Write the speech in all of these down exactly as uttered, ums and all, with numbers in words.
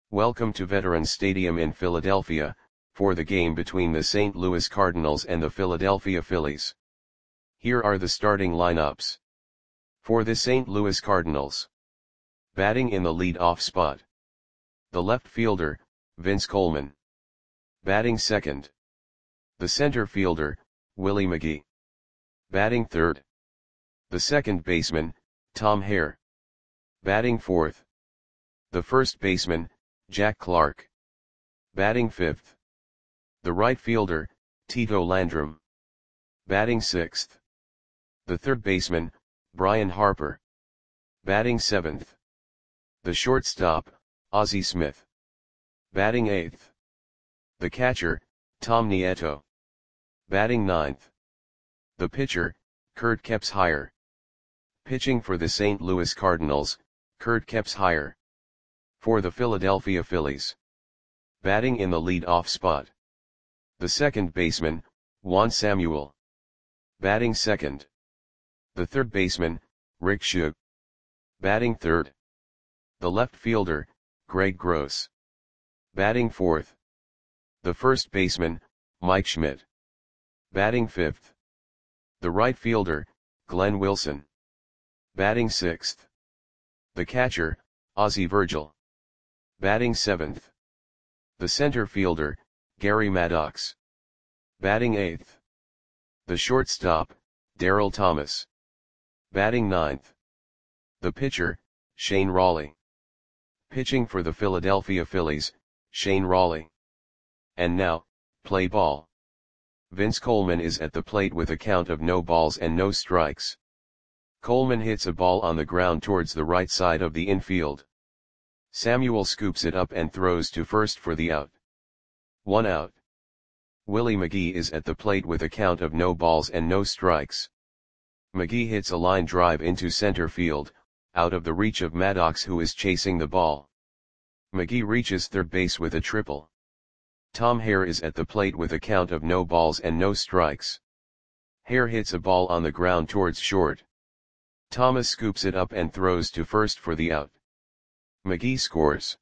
Welcome to Veterans Stadium in Philadelphia, for the game between the Saint Louis Cardinals and the Philadelphia Phillies. Here are the starting lineups. For the Saint Louis Cardinals. Batting in the lead-off spot. The left fielder, Vince Coleman. Batting second. The center fielder, Willie McGee. Batting third. The second baseman, Tom Hare. Batting fourth. The first baseman, Jack Clark. Batting fifth. The right fielder, Tito Landrum. Batting sixth. The third baseman, Brian Harper. Batting seventh. The shortstop, Ozzie Smith. Batting eighth. The catcher, Tom Nieto. Batting ninth. The pitcher, Kurt Kepshire. Pitching for the Saint Louis Cardinals, Kurt Kepshire. For the Philadelphia Phillies. Batting in the lead-off spot. The second baseman, Juan Samuel. Batting second. The third baseman, Rick Shug. Batting third. The left fielder, Greg Gross. Batting fourth. The first baseman, Mike Schmidt. Batting fifth. The right fielder, Glenn Wilson. Batting sixth. The catcher, Ozzie Virgil. Batting seventh. The center fielder, Gary Maddox. Batting eighth. The shortstop, Darryl Thomas. Batting ninth. The pitcher, Shane Rawley. Pitching for the Philadelphia Phillies, Shane Rawley. And now, play ball. Vince Coleman is at the plate with a count of no balls and no strikes. Coleman hits a ball on the ground towards the right side of the infield. Samuel scoops it up and throws to first for the out. One out. Willie McGee is at the plate with a count of no balls and no strikes. McGee hits a line drive into center field, out of the reach of Maddox, who is chasing the ball. McGee reaches third base with a triple. Tom Hare is at the plate with a count of no balls and no strikes. Hare hits a ball on the ground towards short. Thomas scoops it up and throws to first for the out. McGee scores.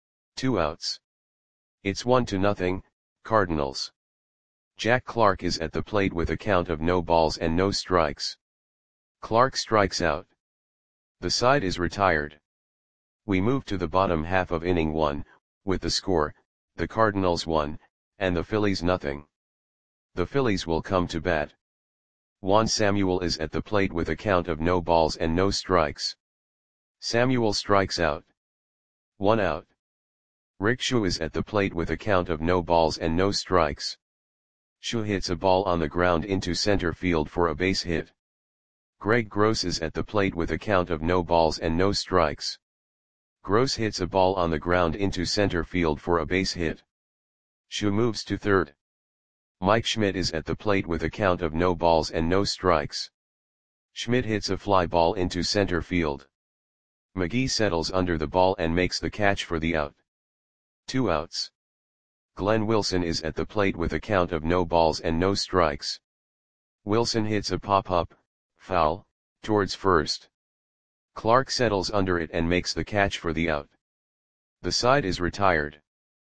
Two outs. It's one to nothing, Cardinals. Jack Clark is at the plate with a count of no balls and no strikes. Clark strikes out. The side is retired. We move to the bottom half of inning one, with the score, the Cardinals one, and the Phillies nothing. The Phillies will come to bat. Juan Samuel is at the plate with a count of no balls and no strikes. Samuel strikes out. One out. Rick Shug is at the plate with a count of no balls and no strikes. Shug hits a ball on the ground into center field for a base hit. Greg Gross is at the plate with a count of no balls and no strikes. Gross hits a ball on the ground into center field for a base hit. Shug moves to third. Mike Schmidt is at the plate with a count of no balls and no strikes. Schmidt hits a fly ball into center field. McGee settles under the ball and makes the catch for the out. Two outs. Glenn Wilson is at the plate with a count of no balls and no strikes. Wilson hits a pop-up, foul, towards first. Clark settles under it and makes the catch for the out. The side is retired.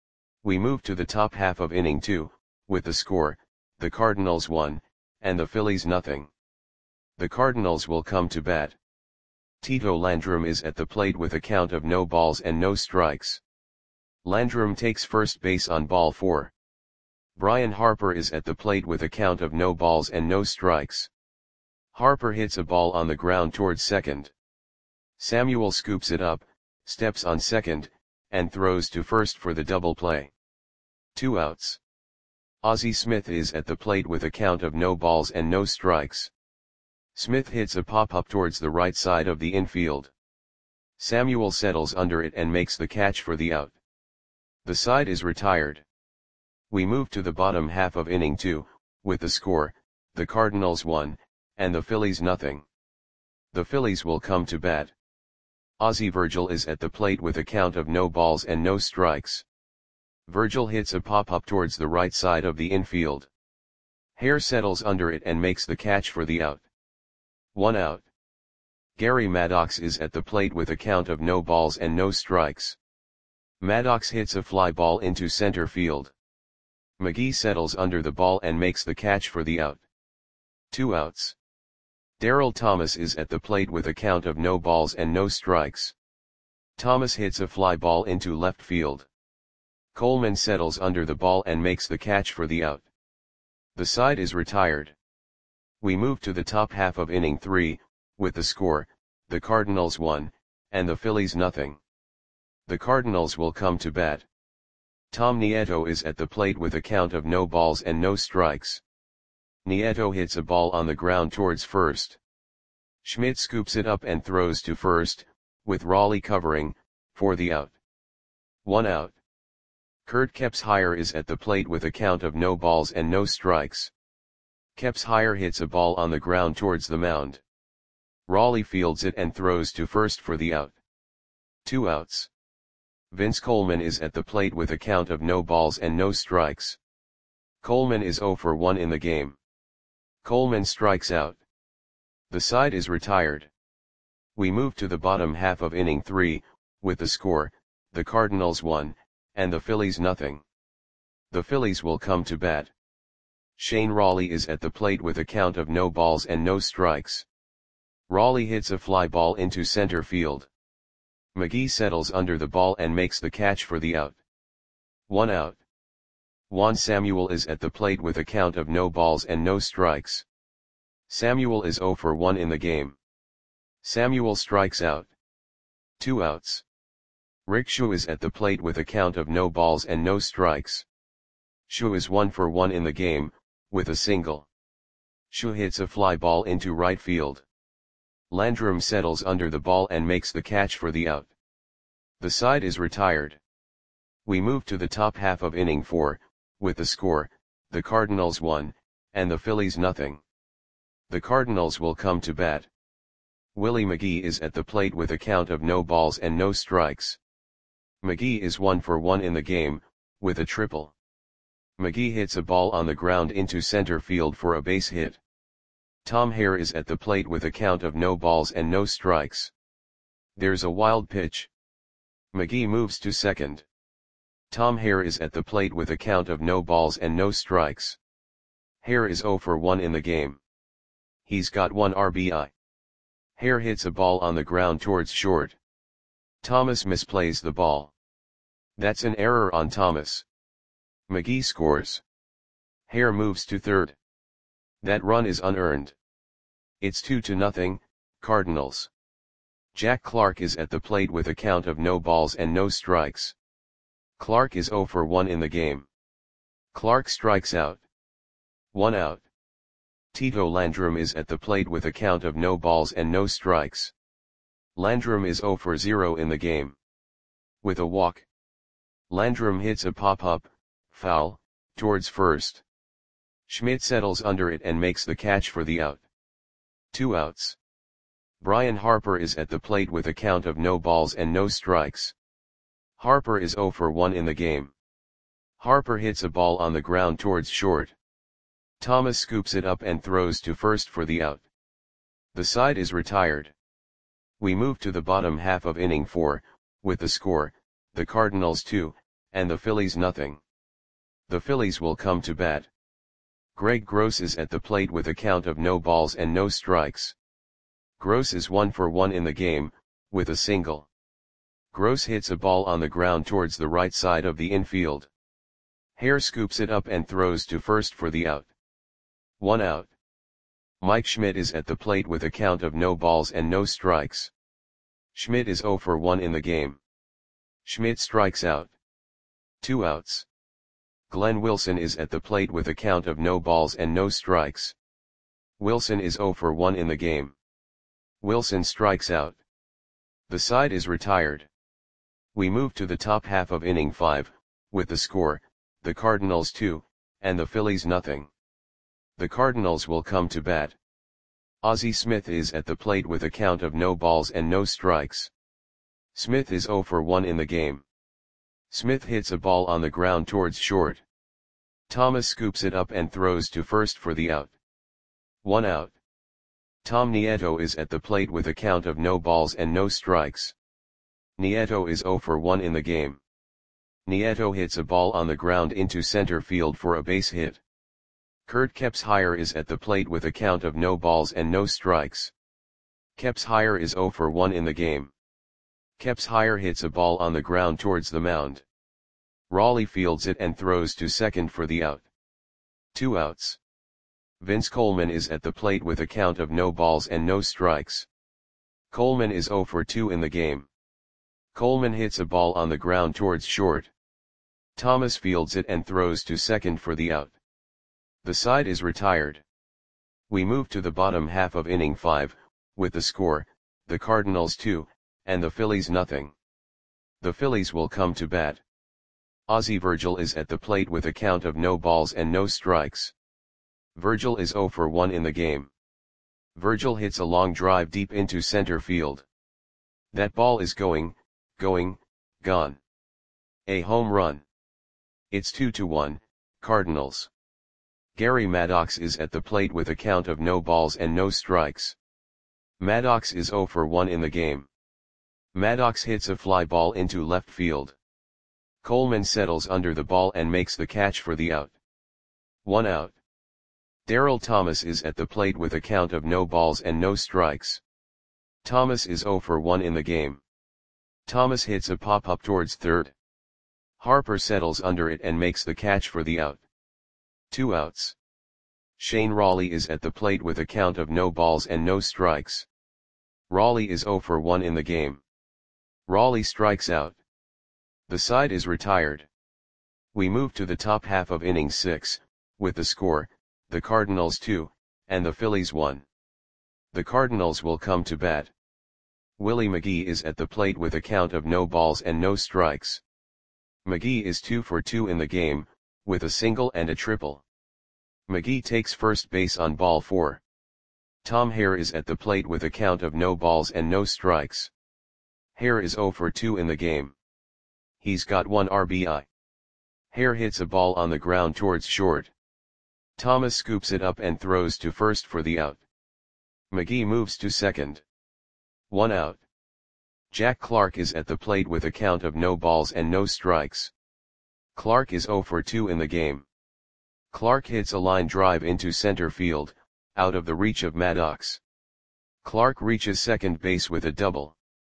We move to the top half of inning two, with the score, the Cardinals one, and the Phillies nothing. The Cardinals will come to bat. Tito Landrum is at the plate with a count of no balls and no strikes. Landrum takes first base on ball four. Brian Harper is at the plate with a count of no balls and no strikes. Harper hits a ball on the ground towards second. Samuel scoops it up, steps on second, and throws to first for the double play. Two outs. Ozzie Smith is at the plate with a count of no balls and no strikes. Smith hits a pop-up towards the right side of the infield. Samuel settles under it and makes the catch for the out. The side is retired. We move to the bottom half of inning two, with the score, the Cardinals one, and the Phillies nothing. The Phillies will come to bat. Ozzie Virgil is at the plate with a count of no balls and no strikes. Virgil hits a pop-up towards the right side of the infield. Hare settles under it and makes the catch for the out. One out. Gary Maddox is at the plate with a count of no balls and no strikes. Maddox hits a fly ball into center field. McGee settles under the ball and makes the catch for the out. Two outs. Darryl Thomas is at the plate with a count of no balls and no strikes. Thomas hits a fly ball into left field. Coleman settles under the ball and makes the catch for the out. The side is retired. We move to the top half of inning three, with the score, the Cardinals one, and the Phillies nothing. The Cardinals will come to bat. Tom Nieto is at the plate with a count of no balls and no strikes. Nieto hits a ball on the ground towards first. Schmidt scoops it up and throws to first, with Raleigh covering, for the out. One out. Kurt Kepshire is at the plate with a count of no balls and no strikes. Kepshire hits a ball on the ground towards the mound. Raleigh fields it and throws to first for the out. Two outs. Vince Coleman is at the plate with a count of no balls and no strikes. Coleman is oh for one in the game. Coleman strikes out. The side is retired. We move to the bottom half of inning three, with the score, the Cardinals one, and the Phillies nothing. The Phillies will come to bat. Shane Raleigh is at the plate with a count of no balls and no strikes. Raleigh hits a fly ball into center field. McGee settles under the ball and makes the catch for the out. One out. Juan Samuel is at the plate with a count of no balls and no strikes. Samuel is oh for one in the game. Samuel strikes out. Two outs. Rick Shu is at the plate with a count of no balls and no strikes. Shu is one for one in the game, with a single. Shu hits a fly ball into right field. Landrum settles under the ball and makes the catch for the out. The side is retired. We move to the top half of inning four, with the score, the Cardinals one, and the Phillies nothing. The Cardinals will come to bat. Willie McGee is at the plate with a count of no balls and no strikes. McGee is one for one in the game, with a triple. McGee hits a ball on the ground into center field for a base hit. Tom Hare is at the plate with a count of no balls and no strikes. There's a wild pitch. McGee moves to second. Tom Hare is at the plate with a count of no balls and no strikes. Hare is oh for one in the game. He's got one R B I. Hare hits a ball on the ground towards short. Thomas misplays the ball. That's an error on Thomas. McGee scores. Hare moves to third. That run is unearned. It's two to nothing, Cardinals. Jack Clark is at the plate with a count of no balls and no strikes. Clark is oh for one in the game. Clark strikes out. One out. Tito Landrum is at the plate with a count of no balls and no strikes. Landrum is oh for zero in the game. With a walk. Landrum hits a pop-up, foul, towards first. Schmidt settles under it and makes the catch for the out. Two outs. Brian Harper is at the plate with a count of no balls and no strikes. Harper is oh for one in the game. Harper hits a ball on the ground towards short. Thomas scoops it up and throws to first for the out. The side is retired. We move to the bottom half of inning four, with the score, the Cardinals two, and the Phillies nothing. The Phillies will come to bat. Greg Gross is at the plate with a count of no balls and no strikes. Gross is one for one in the game, with a single. Gross hits a ball on the ground towards the right side of the infield. Hare scoops it up and throws to first for the out. One out. Mike Schmidt is at the plate with a count of no balls and no strikes. Schmidt is oh for one in the game. Schmidt strikes out. Two outs. Glenn Wilson is at the plate with a count of no balls and no strikes. Wilson is oh for one in the game. Wilson strikes out. The side is retired. We move to the top half of inning five, with the score, the Cardinals two, and the Phillies nothing. The Cardinals will come to bat. Ozzie Smith is at the plate with a count of no balls and no strikes. Smith is oh for one in the game. Smith hits a ball on the ground towards short. Thomas scoops it up and throws to first for the out. One out. Tom Nieto is at the plate with a count of no balls and no strikes. Nieto is oh for one in the game. Nieto hits a ball on the ground into center field for a base hit. Kurt Kepshire is at the plate with a count of no balls and no strikes. Kepshire is zero for one in the game. Kepshire hits a ball on the ground towards the mound. Raleigh fields it and throws to second for the out. Two outs. Vince Coleman is at the plate with a count of no balls and no strikes. Coleman is zero for two in the game. Coleman hits a ball on the ground towards short. Thomas fields it and throws to second for the out. The side is retired. We move to the bottom half of inning five, with the score, the Cardinals two, and the Phillies nothing. The Phillies will come to bat. Ozzie Virgil is at the plate with a count of no balls and no strikes. Virgil is zero for one in the game. Virgil hits a long drive deep into center field. That ball is going, going, gone. A home run. It's two to one, Cardinals. Gary Maddox is at the plate with a count of no balls and no strikes. Maddox is zero for one in the game. Maddox hits a fly ball into left field. Coleman settles under the ball and makes the catch for the out. One out. Darryl Thomas is at the plate with a count of no balls and no strikes. Thomas is zero for one in the game. Thomas hits a pop-up towards third. Harper settles under it and makes the catch for the out. Two outs. Shane Raleigh is at the plate with a count of no balls and no strikes. Raleigh is zero for one in the game. Raleigh strikes out. The side is retired. We move to the top half of inning six, with the score, the Cardinals two, and the Phillies one. The Cardinals will come to bat. Willie McGee is at the plate with a count of no balls and no strikes. McGee is two for two in the game, with a single and a triple. McGee takes first base on ball four. Tom Hare is at the plate with a count of no balls and no strikes. Hare is zero for two in the game. He's got one R B I. Hare hits a ball on the ground towards short. Thomas scoops it up and throws to first for the out. McGee moves to second. One out. Jack Clark is at the plate with a count of no balls and no strikes. Clark is zero for two in the game. Clark hits a line drive into center field, out of the reach of Maddox. Clark reaches second base with a double.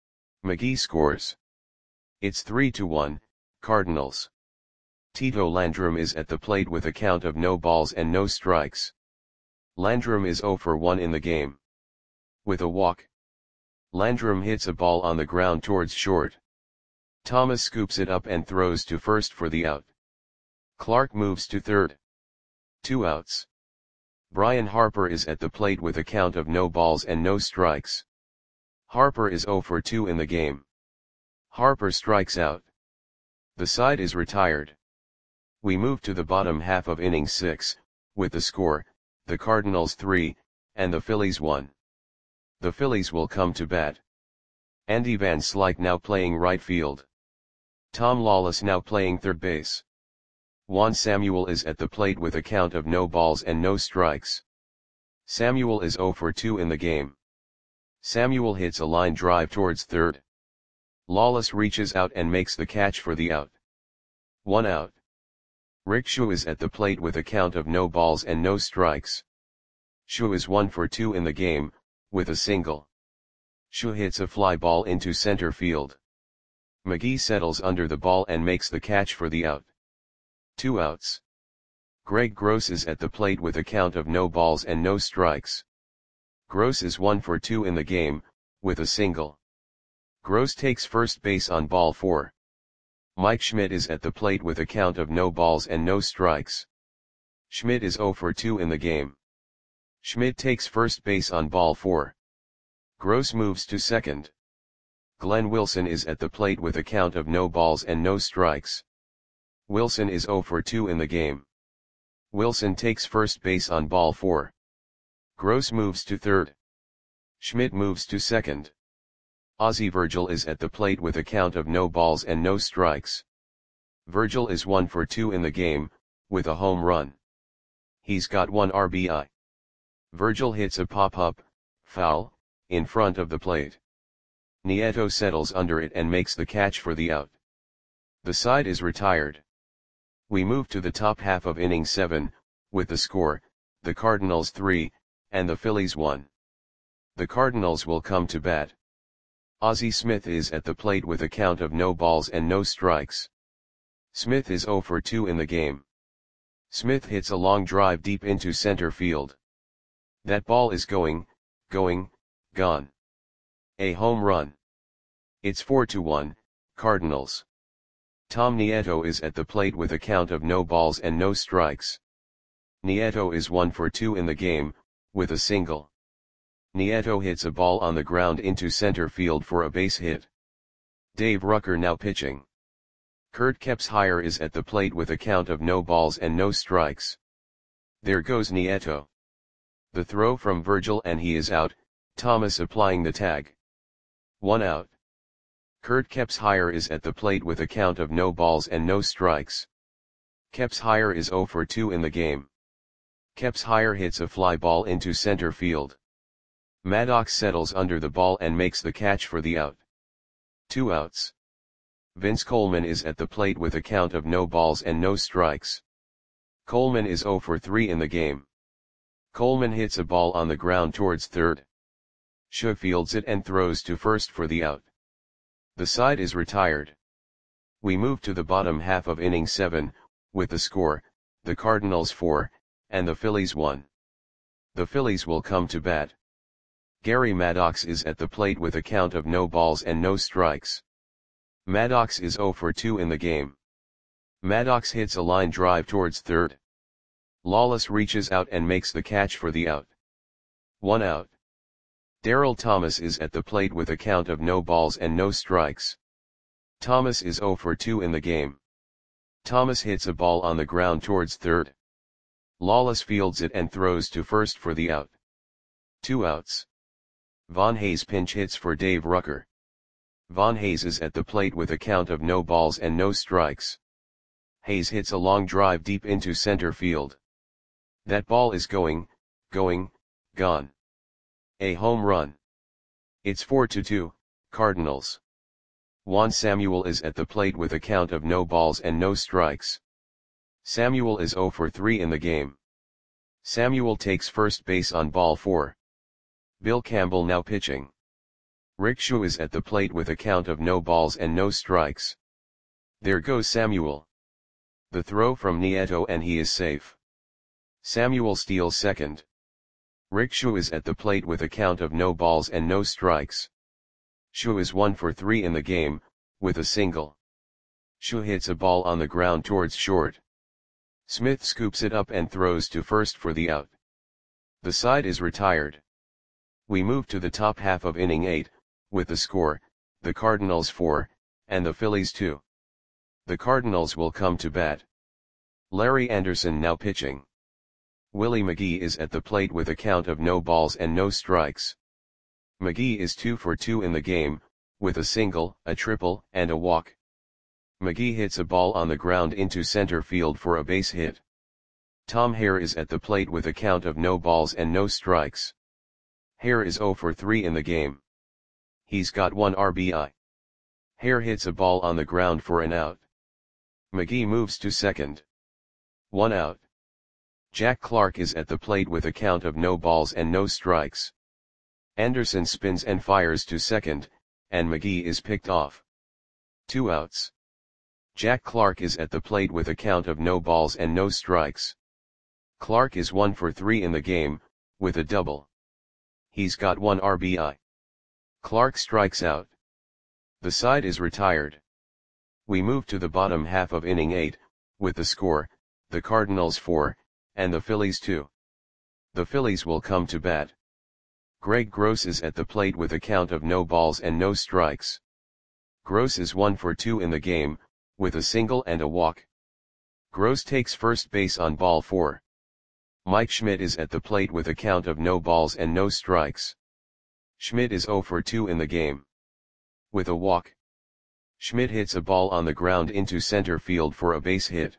McGee scores. It's three to one, Cardinals. Tito Landrum is at the plate with a count of no balls and no strikes. Landrum is zero for one in the game. With a walk. Landrum hits a ball on the ground towards short. Thomas scoops it up and throws to first for the out. Clark moves to third. Two outs. Brian Harper is at the plate with a count of no balls and no strikes. Harper is zero for two in the game. Harper strikes out. The side is retired. We move to the bottom half of inning six, with the score, the Cardinals three, and the Phillies one. The Phillies will come to bat. Andy Van Slyke now playing right field. Tom Lawless now playing third base. Juan Samuel is at the plate with a count of no balls and no strikes. Samuel is zero for two in the game. Samuel hits a line drive towards third. Lawless reaches out and makes the catch for the out. One out. Rick Schuh is at the plate with a count of no balls and no strikes. Schuh is one for two in the game, with a single. Schuh hits a fly ball into center field. McGee settles under the ball and makes the catch for the out. Two outs. Greg Gross is at the plate with a count of no balls and no strikes. Gross is one for two in the game, with a single. Gross takes first base on ball four. Mike Schmidt is at the plate with a count of no balls and no strikes. Schmidt is zero for two in the game. Schmidt takes first base on ball four. Gross moves to second. Glenn Wilson is at the plate with a count of no balls and no strikes. Wilson is zero for two in the game. Wilson takes first base on ball four. Gross moves to third. Schmidt moves to second. Ozzie Virgil is at the plate with a count of no balls and no strikes. Virgil is one for two in the game, with a home run. He's got one R B I. Virgil hits a pop-up, foul, in front of the plate. Nieto settles under it and makes the catch for the out. The side is retired. We move to the top half of inning seven, with the score, the Cardinals three, and the Phillies one. The Cardinals will come to bat. Ozzie Smith is at the plate with a count of no balls and no strikes. Smith is oh for two in the game. Smith hits a long drive deep into center field. That ball is going, going, gone. A home run. It's four to one, Cardinals. Tom Nieto is at the plate with a count of no balls and no strikes. Nieto is one for two in the game, with a single. Nieto hits a ball on the ground into center field for a base hit. Dave Rucker now pitching. Kurt Kepshire is at the plate with a count of no balls and no strikes. There goes Nieto. The throw from Virgil and he is out, Thomas applying the tag. One out. Kurt Kepshire is at the plate with a count of no balls and no strikes. Kepshire is oh for two in the game. Kepshire hits a fly ball into center field. Maddox settles under the ball and makes the catch for the out. Two outs. Vince Coleman is at the plate with a count of no balls and no strikes. Coleman is oh for three in the game. Coleman hits a ball on the ground towards third. Shaw fields it and throws to first for the out. The side is retired. We move to the bottom half of inning seven, with the score, the Cardinals four, and the Phillies one. The Phillies will come to bat. Gary Maddox is at the plate with a count of no balls and no strikes. Maddox is oh for two in the game. Maddox hits a line drive towards third. Lawless reaches out and makes the catch for the out. One out. Darryl Thomas is at the plate with a count of no balls and no strikes. Thomas is oh for two in the game. Thomas hits a ball on the ground towards third. Lawless fields it and throws to first for the out. Two outs. Von Hayes pinch hits for Dave Rucker. Von Hayes is at the plate with a count of no balls and no strikes. Hayes hits a long drive deep into center field. That ball is going, going, gone. A home run. It's four to two, Cardinals. Juan Samuel is at the plate with a count of no balls and no strikes. Samuel is oh for three in the game. Samuel takes first base on ball four. Bill Campbell now pitching. Rick Shaw is at the plate with a count of no balls and no strikes. There goes Samuel. The throw from Nieto and he is safe. Samuel steals second. Rick Shaw is at the plate with a count of no balls and no strikes. Shaw is one for three in the game, with a single. Shaw hits a ball on the ground towards short. Smith scoops it up and throws to first for the out. The side is retired. We move to the top half of inning eight, with the score, the Cardinals four, and the Phillies two. The Cardinals will come to bat. Larry Anderson now pitching. Willie McGee is at the plate with a count of no balls and no strikes. McGee is two for two in the game, with a single, a triple, and a walk. McGee hits a ball on the ground into center field for a base hit. Tom Hare is at the plate with a count of no balls and no strikes. Hare is oh for three in the game. He's got one R B I. Hare hits a ball on the ground for an out. McGee moves to second. One out. Jack Clark is at the plate with a count of no balls and no strikes. Anderson spins and fires to second, and McGee is picked off. Two outs. Jack Clark is at the plate with a count of no balls and no strikes. Clark is one for three in the game, with a double. He's got one R B I. Clark strikes out. The side is retired. We move to the bottom half of inning eight, with the score, the Cardinals four, and the Phillies two. The Phillies will come to bat. Greg Gross is at the plate with a count of no balls and no strikes. Gross is one for two in the game, with a single and a walk. Gross takes first base on ball four. Mike Schmidt is at the plate with a count of no balls and no strikes. Schmidt is oh for two in the game. With a walk. Schmidt hits a ball on the ground into center field for a base hit.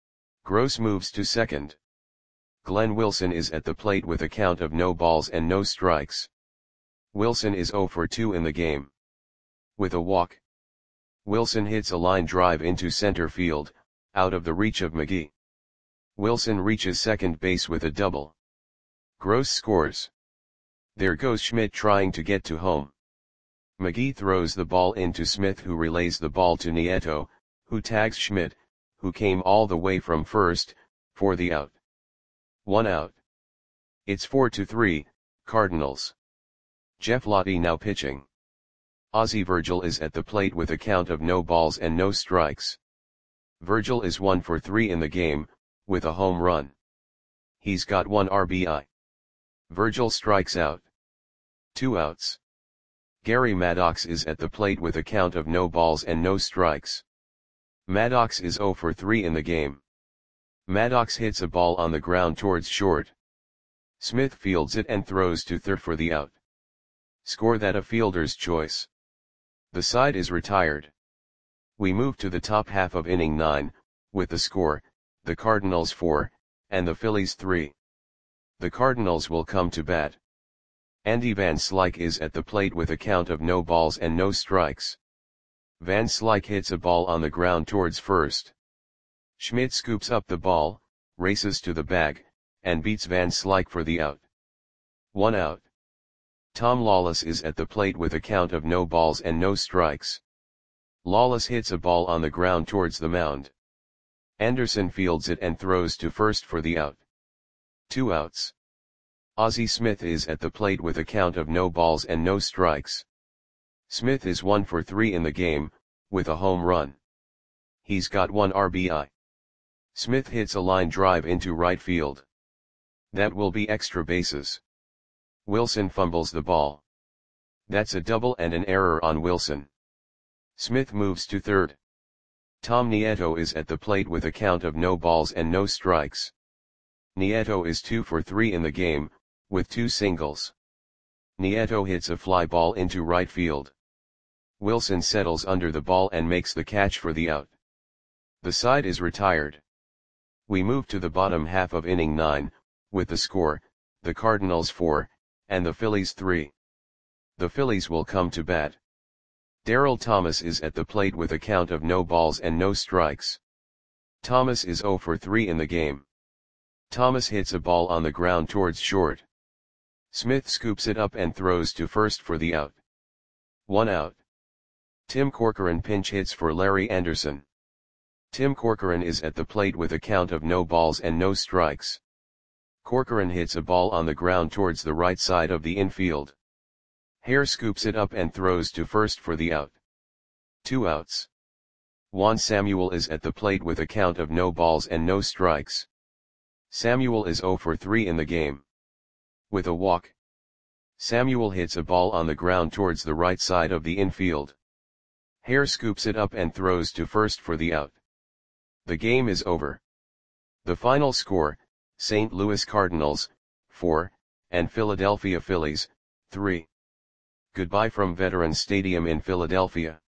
Gross moves to second. Glenn Wilson is at the plate with a count of no balls and no strikes. Wilson is oh for two in the game. With a walk. Wilson hits a line drive into center field, out of the reach of McGee. Wilson reaches second base with a double. Gross scores. There goes Schmidt trying to get to home. McGee throws the ball into Smith, who relays the ball to Nieto, who tags Schmidt, who came all the way from first, for the out. One out. It's four to three, Cardinals. Jeff Lottie now pitching. Ozzie Virgil is at the plate with a count of no balls and no strikes. Virgil is one for three in the game, with a home run. He's got one R B I. Virgil strikes out. Two outs. Gary Maddox is at the plate with a count of no balls and no strikes. Maddox is zero for three in the game. Maddox hits a ball on the ground towards short. Smith fields it and throws to third for the out. Score that a fielder's choice. The side is retired. We move to the top half of inning nine, with the score, the Cardinals four, and the Phillies three. The Cardinals will come to bat. Andy Van Slyke is at the plate with a count of no balls and no strikes. Van Slyke hits a ball on the ground towards first. Schmidt scoops up the ball, races to the bag, and beats Van Slyke for the out. One out. Tom Lawless is at the plate with a count of no balls and no strikes. Lawless hits a ball on the ground towards the mound. Anderson fields it and throws to first for the out. Two outs. Ozzie Smith is at the plate with a count of no balls and no strikes. Smith is one for three in the game, with a home run. He's got one R B I. Smith hits a line drive into right field. That will be extra bases. Wilson fumbles the ball. That's a double and an error on Wilson. Smith moves to third. Tom Nieto is at the plate with a count of no balls and no strikes. Nieto is two for three in the game, with two singles. Nieto hits a fly ball into right field. Wilson settles under the ball and makes the catch for the out. The side is retired. We move to the bottom half of inning nine, with the score, the Cardinals four, and the Phillies three. The Phillies will come to bat. Darrell Thomas is at the plate with a count of no balls and no strikes. Thomas is zero for three in the game. Thomas hits a ball on the ground towards short. Smith scoops it up and throws to first for the out. One out. Tim Corcoran pinch hits for Larry Anderson. Tim Corcoran is at the plate with a count of no balls and no strikes. Corcoran hits a ball on the ground towards the right side of the infield. Hare scoops it up and throws to first for the out. Two outs. Juan Samuel is at the plate with a count of no balls and no strikes. Samuel is zero for three in the game. With a walk. Samuel hits a ball on the ground towards the right side of the infield. Hare scoops it up and throws to first for the out. The game is over. The final score, Saint Louis Cardinals, four, and Philadelphia Phillies, three. Goodbye from Veterans Stadium in Philadelphia.